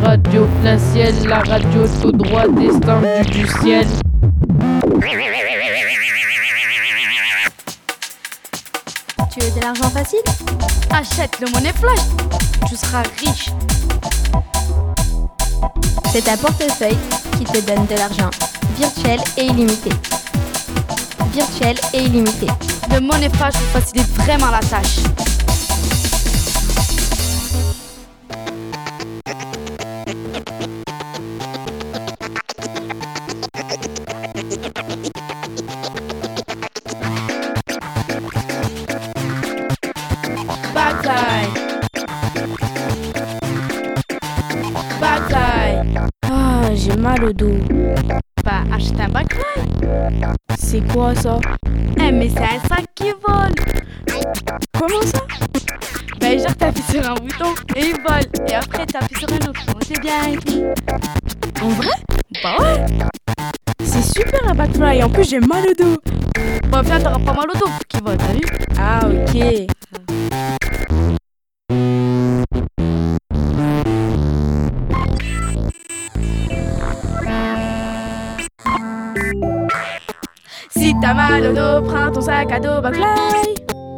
radio, plein ciel, la radio tout droit, descendu du ciel. Tu veux de l'argent facile? Achète le monnaie flash, tu seras riche. C'est un portefeuille qui te donne de l'argent virtuel et illimité. Virtuel et illimité. Le monnaie flash vous facilite vraiment la tâche. Ah, j'ai mal au dos. Bah, achète un backline. C'est quoi ça? Mais c'est un sac qui vole. Comment ça? Bah, genre t'appuies sur un bouton et il vole. Et après t'appuies sur un autre. C'est bien. En vrai? Bah ouais. C'est super un backfly, en plus j'ai mal au dos. Bah viens, t'auras pas mal au dos qui vole, t'as vu? Ah ok. Si t'as mal au dos, prends ton sac à dos backfly.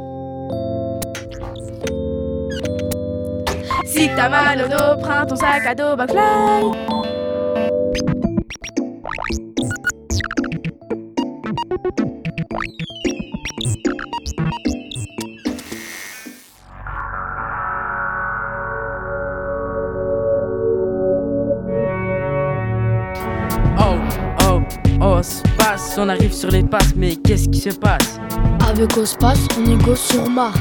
Si t'as mal au dos, prends ton sac à dos backfly. Oh, space, on arrive sur les passes, mais qu'est-ce qui se passe? Avec Ospace, on négocie sur Mars.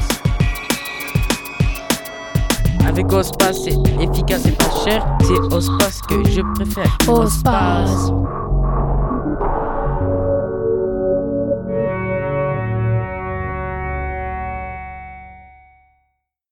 Avec Ospace, c'est efficace et pas cher. C'est Ospace que je préfère. Ospace.